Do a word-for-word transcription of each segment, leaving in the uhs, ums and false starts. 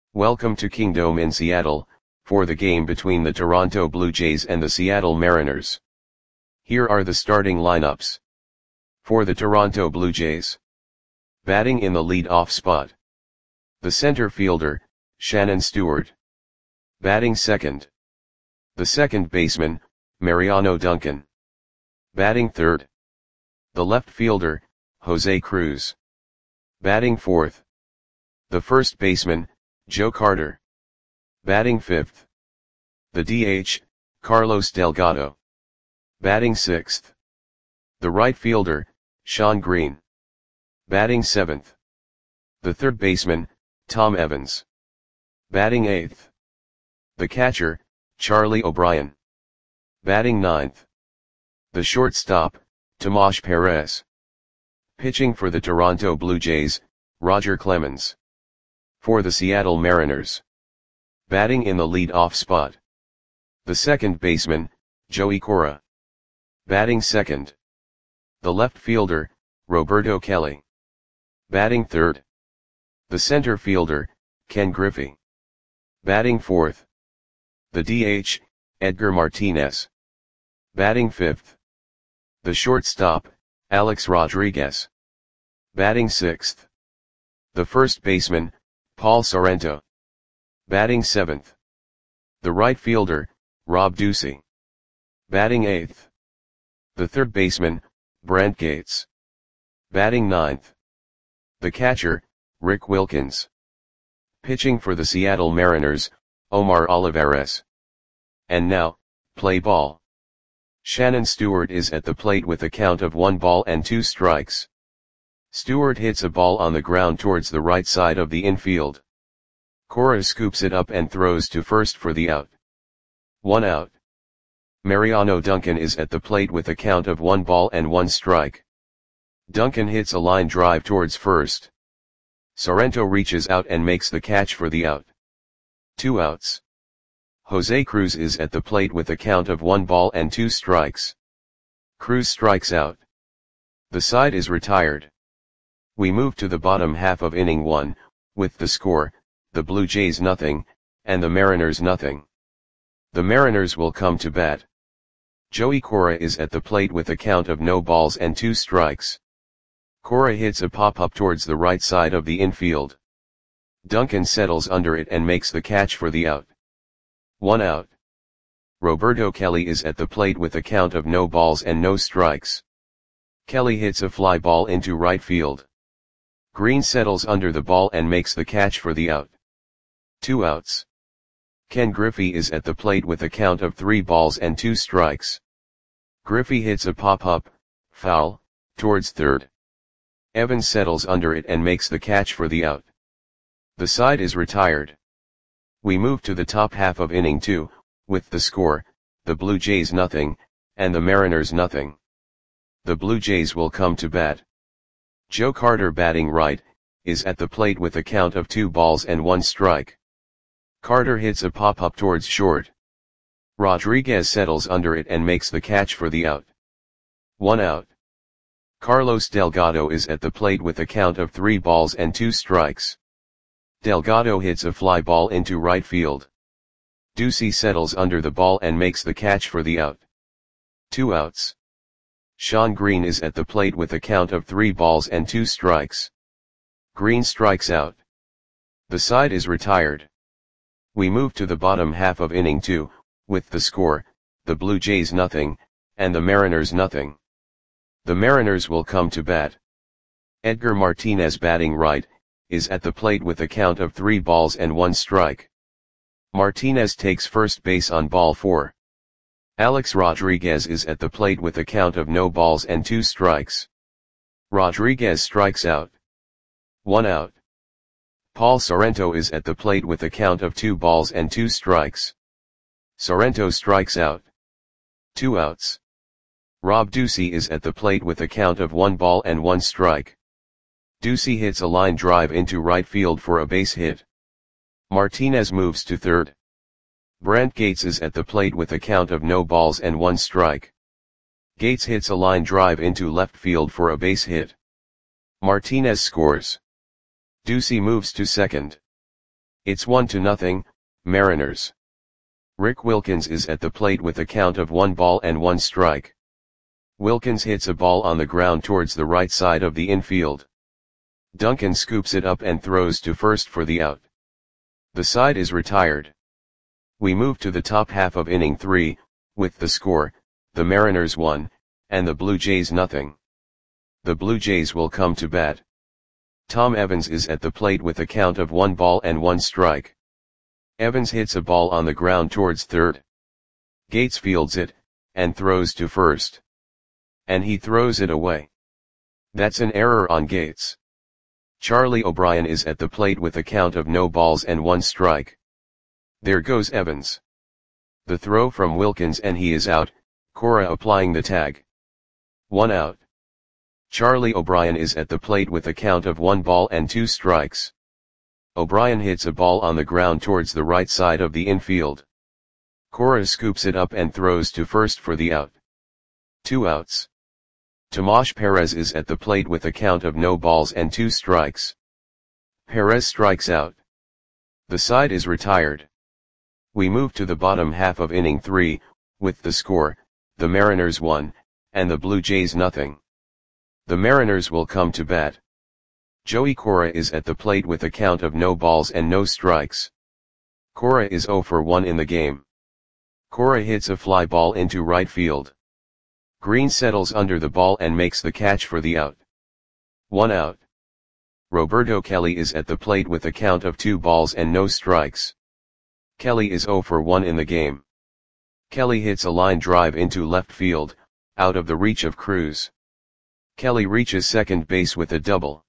Welcome to Kingdome in Seattle, for the game between the Toronto Blue Jays and the Seattle Mariners. Here are the starting lineups. For the Toronto Blue Jays. Batting in the lead-off spot. The center fielder, Shannon Stewart. Batting second. The second baseman, Mariano Duncan. Batting third. The left fielder, Jose Cruz. Batting fourth. The first baseman, Joe Carter. Batting fifth. The D H, Carlos Delgado. Batting sixth. The right fielder, Shawn Green. Batting seventh. The third baseman, Tom Evans. Batting eighth. The catcher, Charlie O'Brien. Batting ninth. The shortstop, Tomas Perez. Pitching for the Toronto Blue Jays, Roger Clemens. For the Seattle Mariners. Batting in the lead-off spot. The second baseman, Joey Cora. Batting second. The left fielder, Roberto Kelly. Batting third. The center fielder, Ken Griffey. Batting fourth. The D H, Edgar Martinez. Batting fifth. The shortstop, Alex Rodriguez. Batting sixth. The first baseman, Paul Sorrento. Batting seventh. The right fielder, Rob Ducey. Batting eighth. The third baseman, Brent Gates. Batting ninth. The catcher, Rick Wilkins. Pitching for the Seattle Mariners, Omar Olivares. And now, play ball. Shannon Stewart is at the plate with a count of one ball and two strikes. Stewart hits a ball on the ground towards the right side of the infield. Cora scoops it up and throws to first for the out. One out. Mariano Duncan is at the plate with a count of one ball and one strike. Duncan hits a line drive towards first. Sorrento reaches out and makes the catch for the out. Two outs. Jose Cruz is at the plate with a count of one ball and two strikes. Cruz strikes out. The side is retired. We move to the bottom half of inning one, with the score, the Blue Jays nothing, and the Mariners nothing. The Mariners will come to bat. Joey Cora is at the plate with a count of no balls and two strikes. Cora hits a pop-up towards the right side of the infield. Duncan settles under it and makes the catch for the out. One out. Roberto Kelly is at the plate with a count of no balls and no strikes. Kelly hits a fly ball into right field. Green settles under the ball and makes the catch for the out. Two outs. Ken Griffey is at the plate with a count of three balls and two strikes. Griffey hits a pop-up, foul, towards third. Evans settles under it and makes the catch for the out. The side is retired. We move to the top half of inning two, with the score, the Blue Jays nothing, and the Mariners nothing. The Blue Jays will come to bat. Joe Carter batting right, is at the plate with a count of two balls and one strike. Carter hits a pop-up towards short. Rodriguez settles under it and makes the catch for the out. One out. Carlos Delgado is at the plate with a count of three balls and two strikes. Delgado hits a fly ball into right field. Ducey settles under the ball and makes the catch for the out. Two outs. Shawn Green is at the plate with a count of three balls and two strikes. Green strikes out. The side is retired. We move to the bottom half of inning two, with the score, the Blue Jays nothing, and the Mariners nothing. The Mariners will come to bat. Edgar Martinez batting right, is at the plate with a count of three balls and one strike. Martinez takes first base on ball four. Alex Rodriguez is at the plate with a count of no balls and two strikes. Rodriguez strikes out. One out. Paul Sorrento is at the plate with a count of two balls and two strikes. Sorrento strikes out. Two outs. Rob Ducey is at the plate with a count of one ball and one strike. Ducey hits a line drive into right field for a base hit. Martinez moves to third. Brent Gates is at the plate with a count of no balls and one strike. Gates hits a line drive into left field for a base hit. Martinez scores. Ducey moves to second. It's one to nothing, Mariners. Rick Wilkins is at the plate with a count of one ball and one strike. Wilkins hits a ball on the ground towards the right side of the infield. Duncan scoops it up and throws to first for the out. The side is retired. We move to the top half of inning three, with the score, the Mariners one, and the Blue Jays nothing. The Blue Jays will come to bat. Tom Evans is at the plate with a count of one ball and one strike. Evans hits a ball on the ground towards third. Gates fields it, and throws to first. And he throws it away. That's an error on Gates. Charlie O'Brien is at the plate with a count of no balls and one strike. There goes Evans. The throw from Wilkins and he is out, Cora applying the tag. One out. Charlie O'Brien is at the plate with a count of one ball and two strikes. O'Brien hits a ball on the ground towards the right side of the infield. Cora scoops it up and throws to first for the out. Two outs. Tomas Perez is at the plate with a count of no balls and two strikes. Perez strikes out. The side is retired. We move to the bottom half of inning three, with the score, the Mariners one, and the Blue Jays nothing. The Mariners will come to bat. Joey Cora is at the plate with a count of no balls and no strikes. Cora is zero for one in the game. Cora hits a fly ball into right field. Green settles under the ball and makes the catch for the out. One out. Roberto Kelly is at the plate with a count of two balls and no strikes. Kelly is zero for one in the game. Kelly hits a line drive into left field, out of the reach of Cruz. Kelly reaches second base with a double.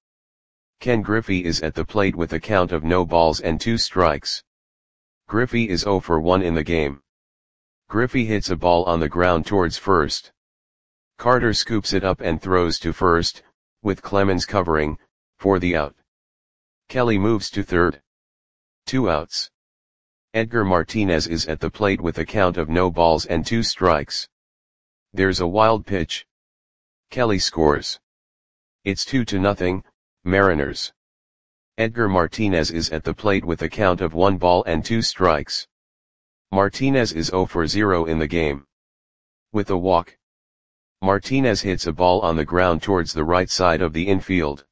Ken Griffey is at the plate with a count of no balls and two strikes. Griffey is zero for one in the game. Griffey hits a ball on the ground towards first. Carter scoops it up and throws to first, with Clemens covering, for the out. Kelly moves to third. Two outs. Edgar Martinez is at the plate with a count of no balls and two strikes. There's a wild pitch. Kelly scores. It's two to nothing, Mariners. Edgar Martinez is at the plate with a count of one ball and two strikes. Martinez is zero for zero in the game. With a walk. Martinez hits a ball on the ground towards the right side of the infield.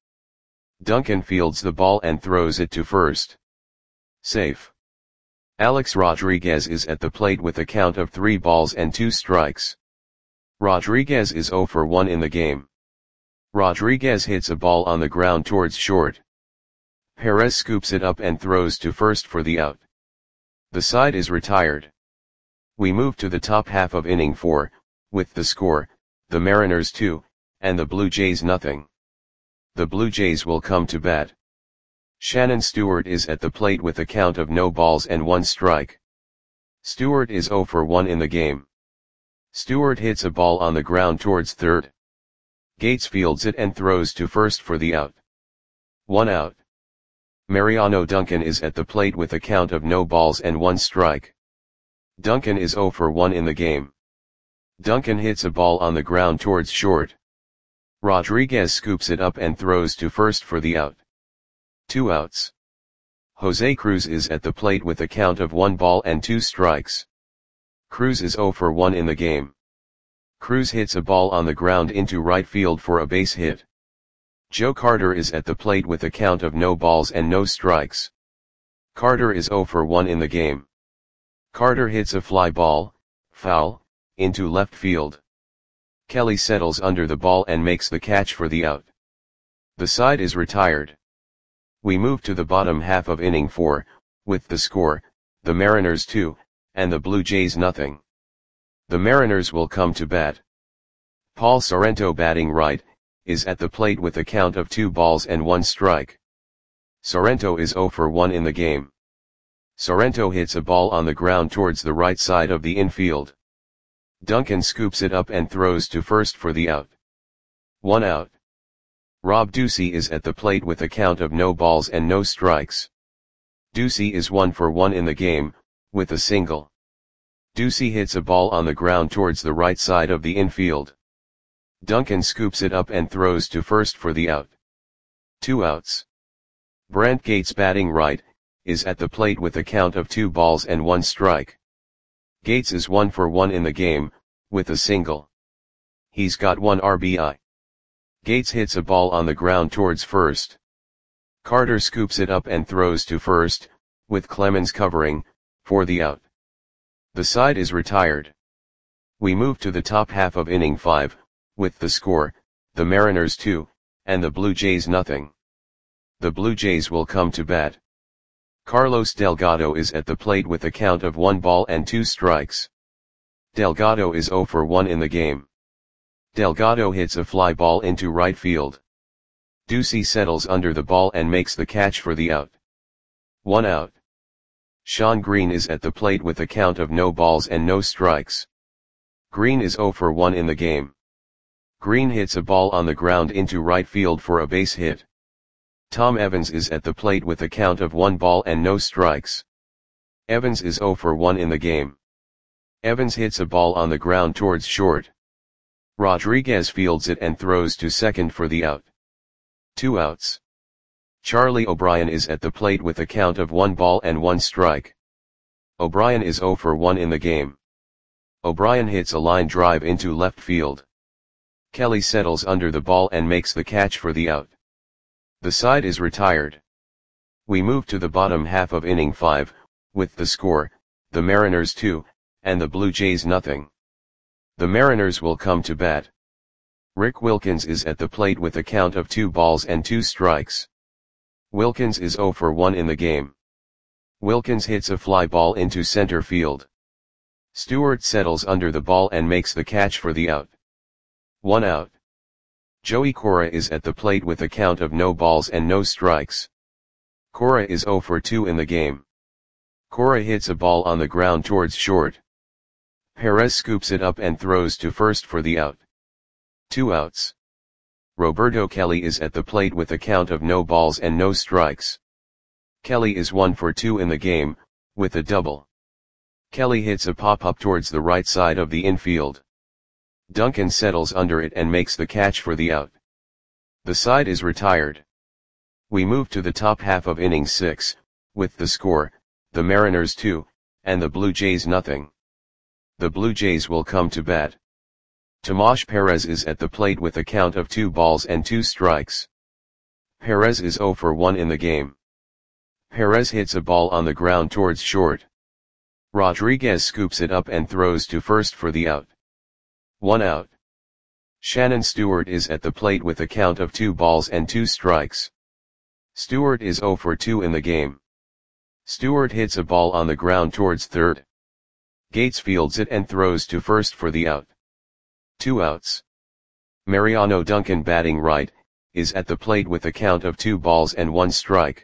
Duncan fields the ball and throws it to first. Safe. Alex Rodriguez is at the plate with a count of three balls and two strikes. Rodriguez is zero for one in the game. Rodriguez hits a ball on the ground towards short. Perez scoops it up and throws to first for the out. The side is retired. We move to the top half of inning four, with the score, the Mariners two, and the Blue Jays nothing. The Blue Jays will come to bat. Shannon Stewart is at the plate with a count of no balls and one strike. Stewart is zero for one in the game. Stewart hits a ball on the ground towards third. Gates fields it and throws to first for the out. One out. Mariano Duncan is at the plate with a count of no balls and one strike. Duncan is zero for one in the game. Duncan hits a ball on the ground towards short. Rodriguez scoops it up and throws to first for the out. Two outs. Jose Cruz is at the plate with a count of one ball and two strikes. Cruz is zero for one in the game. Cruz hits a ball on the ground into right field for a base hit. Joe Carter is at the plate with a count of no balls and no strikes. Carter is zero for one in the game. Carter hits a fly ball, foul, into left field. Kelly settles under the ball and makes the catch for the out. The side is retired. We move to the bottom half of inning four, with the score, the Mariners two, and the Blue Jays nothing. The Mariners will come to bat. Paul Sorrento batting right, is at the plate with a count of two balls and one strike. Sorrento is zero for one in the game. Sorrento hits a ball on the ground towards the right side of the infield. Duncan scoops it up and throws to first for the out. One out. Rob Ducey is at the plate with a count of no balls and no strikes. Ducey is one for one in the game, with a single. Ducey hits a ball on the ground towards the right side of the infield. Duncan scoops it up and throws to first for the out. Two outs. Brent Gates batting right, is at the plate with a count of two balls and one strike. Gates is one for one in the game, with a single. He's got one R B I. Gates hits a ball on the ground towards first. Carter scoops it up and throws to first, with Clemens covering, for the out. The side is retired. We move to the top half of inning five, with the score, the Mariners two, and the Blue Jays nothing. The Blue Jays will come to bat. Carlos Delgado is at the plate with a count of one ball and two strikes. Delgado is zero for one in the game. Delgado hits a fly ball into right field. Ducey settles under the ball and makes the catch for the out. One out. Shawn Green is at the plate with a count of no balls and no strikes. Green is zero for one in the game. Green hits a ball on the ground into right field for a base hit. Tom Evans is at the plate with a count of one ball and no strikes. Evans is zero for one in the game. Evans hits a ball on the ground towards short. Rodriguez fields it and throws to second for the out. Two outs. Charlie O'Brien is at the plate with a count of one ball and one strike. O'Brien is zero for one in the game. O'Brien hits a line drive into left field. Kelly settles under the ball and makes the catch for the out. The side is retired. We move to the bottom half of inning five, with the score, the Mariners two, and the Blue Jays nothing. The Mariners will come to bat. Rick Wilkins is at the plate with a count of two balls and two strikes. Wilkins is zero for one in the game. Wilkins hits a fly ball into center field. Stewart settles under the ball and makes the catch for the out. One out. Joey Cora is at the plate with a count of no balls and no strikes. Cora is zero for two in the game. Cora hits a ball on the ground towards short. Perez scoops it up and throws to first for the out. Two outs. Roberto Kelly is at the plate with a count of no balls and no strikes. Kelly is one for two in the game, with a double. Kelly hits a pop-up towards the right side of the infield. Duncan settles under it and makes the catch for the out. The side is retired. We move to the top half of inning six, with the score, the Mariners two, and the Blue Jays nothing. The Blue Jays will come to bat. Tomas Perez is at the plate with a count of two balls and two strikes. Perez is zero for one in the game. Perez hits a ball on the ground towards short. Rodriguez scoops it up and throws to first for the out. One out. Shannon Stewart is at the plate with a count of two balls and two strikes. Stewart is zero for two in the game. Stewart hits a ball on the ground towards third. Gates fields it and throws to first for the out. Two outs. Mariano Duncan, batting right, is at the plate with a count of two balls and one strike.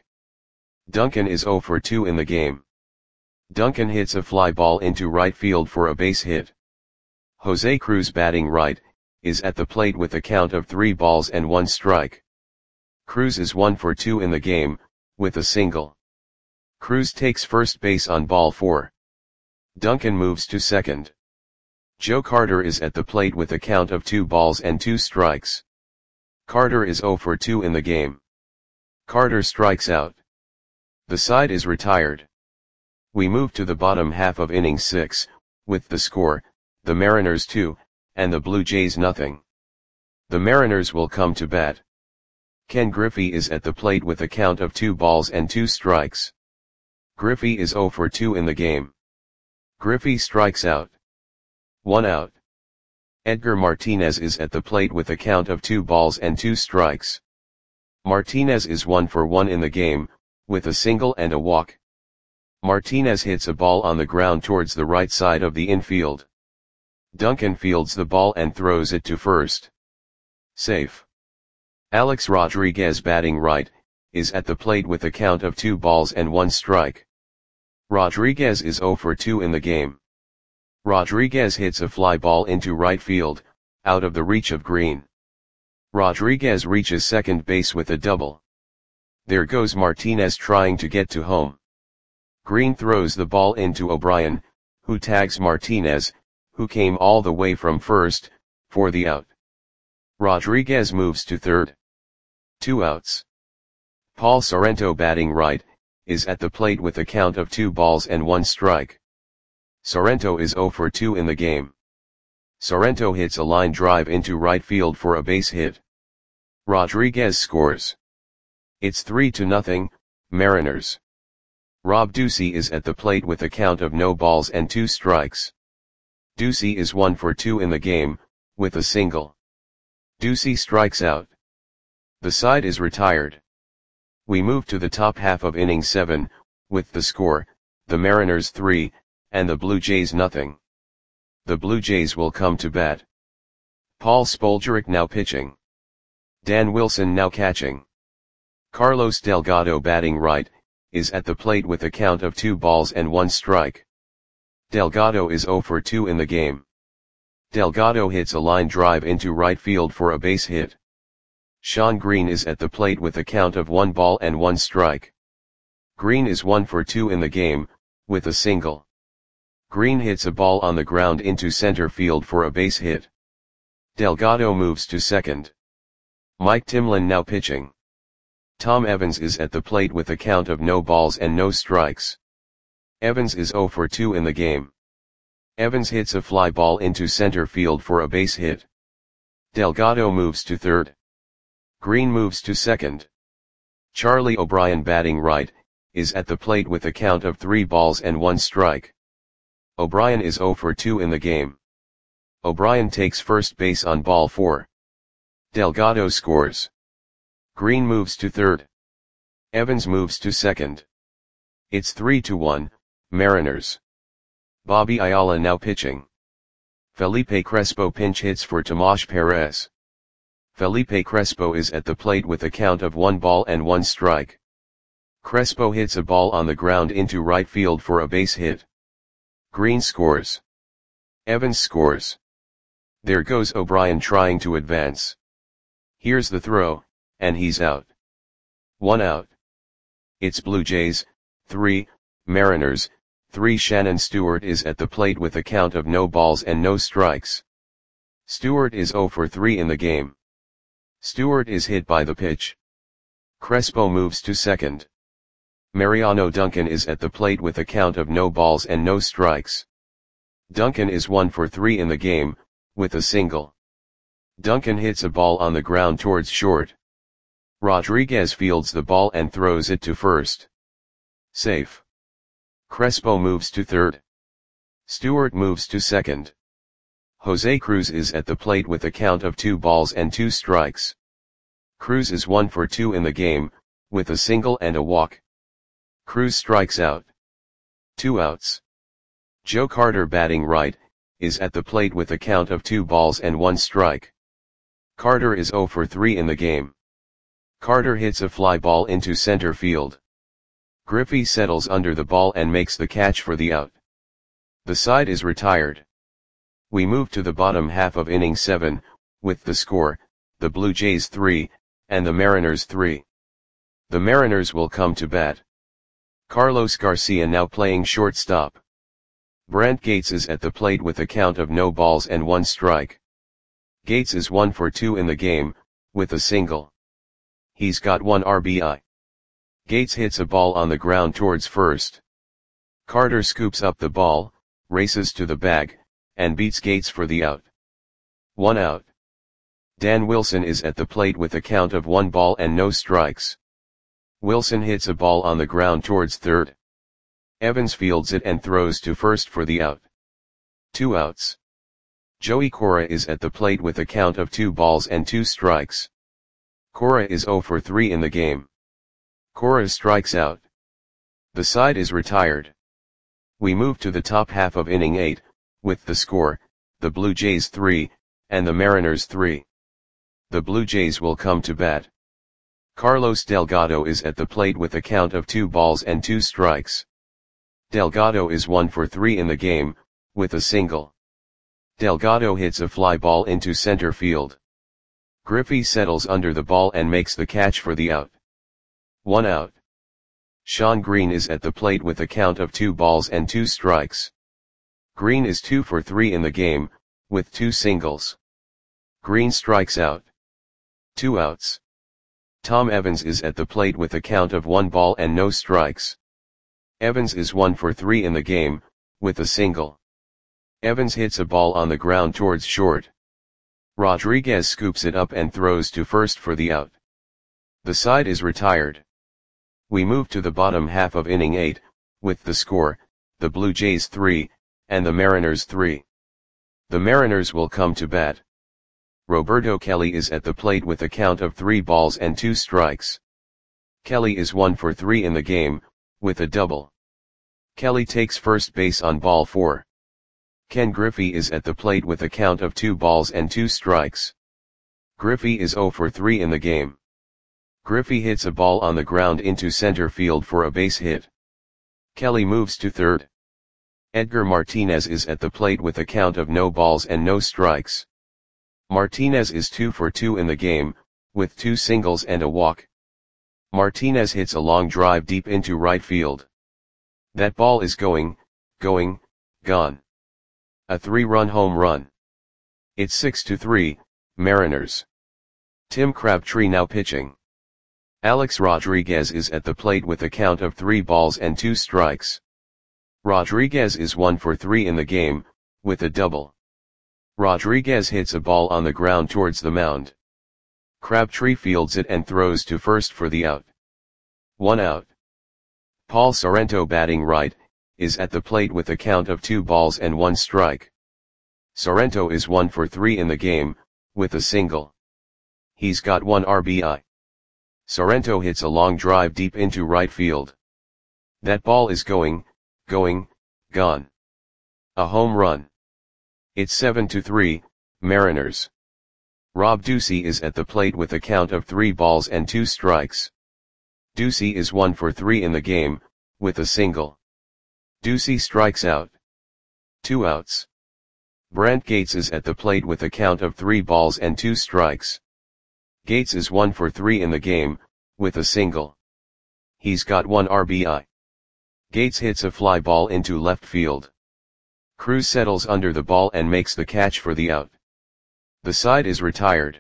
Duncan is zero for two in the game. Duncan hits a fly ball into right field for a base hit. Jose Cruz, batting right, is at the plate with a count of three balls and one strike. Cruz is one for two in the game, with a single. Cruz takes first base on ball four. Duncan moves to second. Joe Carter is at the plate with a count of two balls and two strikes. Carter is zero for two in the game. Carter strikes out. The side is retired. We move to the bottom half of inning six, with the score, the Mariners two, and the Blue Jays nothing. The Mariners will come to bat. Ken Griffey is at the plate with a count of two balls and two strikes. Griffey is zero for two in the game. Griffey strikes out. One out. Edgar Martinez is at the plate with a count of two balls and two strikes. Martinez is one for one in the game, with a single and a walk. Martinez hits a ball on the ground towards the right side of the infield. Duncan fields the ball and throws it to first. Safe. Alex Rodriguez, batting right, is at the plate with a count of two balls and one strike. Rodriguez is zero for two in the game. Rodriguez hits a fly ball into right field, out of the reach of Green. Rodriguez reaches second base with a double. There goes Martinez trying to get to home. Green throws the ball into O'Brien, who tags Martinez, who came all the way from first, for the out. Rodriguez moves to third. Two outs. Paul Sorrento, batting right, is at the plate with a count of two balls and one strike. Sorrento is zero for two in the game. Sorrento hits a line drive into right field for a base hit. Rodriguez scores. It's three to nothing, Mariners. Rob Ducey is at the plate with a count of no balls and two strikes. Ducey is one for two in the game, with a single. Ducey strikes out. The side is retired. We move to the top half of inning seven, with the score, the Mariners three, and the Blue Jays nothing. The Blue Jays will come to bat. Paul Spoljaric now pitching. Dan Wilson now catching. Carlos Delgado batting right, is at the plate with a count of two balls and one strike. Delgado is zero for two in the game. Delgado hits a line drive into right field for a base hit. Shawn Green is at the plate with a count of one ball and one strike. Green is one for two in the game, with a single. Green hits a ball on the ground into center field for a base hit. Delgado moves to second. Mike Timlin now pitching. Tom Evans is at the plate with a count of no balls and no strikes. Evans is zero for two in the game. Evans hits a fly ball into center field for a base hit. Delgado moves to third. Green moves to second. Charlie O'Brien batting right, is at the plate with a count of three balls and one strike. O'Brien is zero for two in the game. O'Brien takes first base on ball four. Delgado scores. Green moves to third. Evans moves to second. It's three to one, Mariners. Bobby Ayala now pitching. Felipe Crespo pinch hits for Tomas Perez. Felipe Crespo is at the plate with a count of one ball and one strike. Crespo hits a ball on the ground into right field for a base hit. Green scores. Evans scores. There goes O'Brien trying to advance. Here's the throw, and he's out. One out. It's Blue Jays, three, Mariners, three. Shannon Stewart is at the plate with a count of no balls and no strikes. Stewart is zero for three in the game. Stewart is hit by the pitch. Crespo moves to second. Mariano Duncan is at the plate with a count of no balls and no strikes. Duncan is one for three in the game, with a single. Duncan hits a ball on the ground towards short. Rodriguez fields the ball and throws it to first. Safe. Crespo moves to third. Stewart moves to second. Jose Cruz is at the plate with a count of two balls and two strikes. Cruz is one for two in the game, with a single and a walk. Cruz strikes out. Two outs. Joe Carter batting right, is at the plate with a count of two balls and one strike. Carter is zero for three in the game. Carter hits a fly ball into center field. Griffey settles under the ball and makes the catch for the out. The side is retired. We move to the bottom half of inning seven, with the score, the Blue Jays three, and the Mariners three. The Mariners will come to bat. Carlos Garcia now playing shortstop. Brent Gates is at the plate with a count of no balls and one strike. Gates is one for two in the game, with a single. He's got one R B I. Gates hits a ball on the ground towards first. Carter scoops up the ball, races to the bag, and beats Gates for the out. One out. Dan Wilson is at the plate with a count of one ball and no strikes. Wilson hits a ball on the ground towards third. Evans fields it and throws to first for the out. Two outs. Joey Cora is at the plate with a count of two balls and two strikes. Cora is zero for three in the game. Cora strikes out. The side is retired. We move to the top half of inning eight, with the score, the Blue Jays three, and the Mariners three. The Blue Jays will come to bat. Carlos Delgado is at the plate with a count of two balls and two strikes. Delgado is one for three in the game, with a single. Delgado hits a fly ball into center field. Griffey settles under the ball and makes the catch for the out. One out. Shawn Green is at the plate with a count of two balls and two strikes. Green is two for three in the game, with two singles. Green strikes out. Two outs. Tom Evans is at the plate with a count of one ball and no strikes. Evans is one for three in the game, with a single. Evans hits a ball on the ground towards short. Rodriguez scoops it up and throws to first for the out. The side is retired. We move to the bottom half of inning eight, with the score, the Blue Jays three, and the Mariners three. The Mariners will come to bat. Roberto Kelly is at the plate with a count of three balls and two strikes. Kelly is one for three in the game, with a double. Kelly takes first base on ball four. Ken Griffey is at the plate with a count of two balls and two strikes. Griffey is zero for three in the game. Griffey hits a ball on the ground into center field for a base hit. Kelly moves to third. Edgar Martinez is at the plate with a count of no balls and no strikes. Martinez is two for two in the game, with two singles and a walk. Martinez hits a long drive deep into right field. That ball is going, going, gone. A three-run home run. It's six to three, Mariners. Tim Crabtree now pitching. Alex Rodriguez is at the plate with a count of three balls and two strikes. Rodriguez is one for three in the game, with a double. Rodriguez hits a ball on the ground towards the mound. Crabtree fields it and throws to first for the out. One out. Paul Sorrento, batting right, is at the plate with a count of two balls and one strike. Sorrento is one for three in the game, with a single. He's got one R B I. Sorrento hits a long drive deep into right field. That ball is going, going, gone. A home run. It's seven to three, Mariners. Rob Ducey is at the plate with a count of three balls and two strikes. Ducey is one for three in the game, with a single. Ducey strikes out. Two outs. Brant Gates is at the plate with a count of three balls and two strikes. Gates is one for three in the game, with a single. He's got one R B I. Gates hits a fly ball into left field. Cruz settles under the ball and makes the catch for the out. The side is retired.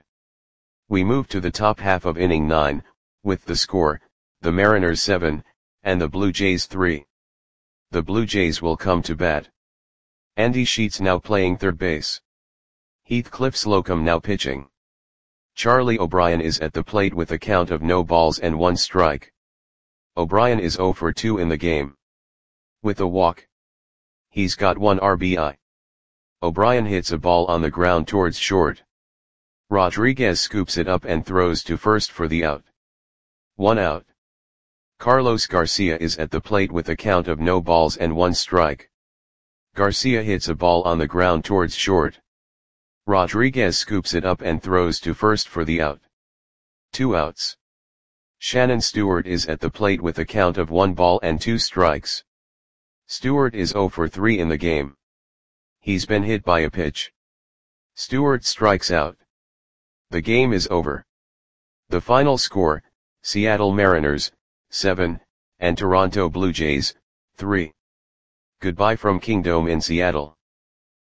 We move to the top half of inning nine, with the score, the Mariners seven, and the Blue Jays three. The Blue Jays will come to bat. Andy Sheets now playing third base. Heathcliff Slocum now pitching. Charlie O'Brien is at the plate with a count of no balls and one strike. O'Brien is zero for two in the game. With a walk. He's got one R B I. O'Brien hits a ball on the ground towards short. Rodriguez scoops it up and throws to first for the out. One out. Carlos Garcia is at the plate with a count of no balls and one strike. Garcia hits a ball on the ground towards short. Rodriguez scoops it up and throws to first for the out. Two outs. Shannon Stewart is at the plate with a count of one ball and two strikes. Stewart is zero for three in the game. He's been hit by a pitch. Stewart strikes out. The game is over. The final score, Seattle Mariners, seven, and Toronto Blue Jays, three. Goodbye from Kingdome in Seattle.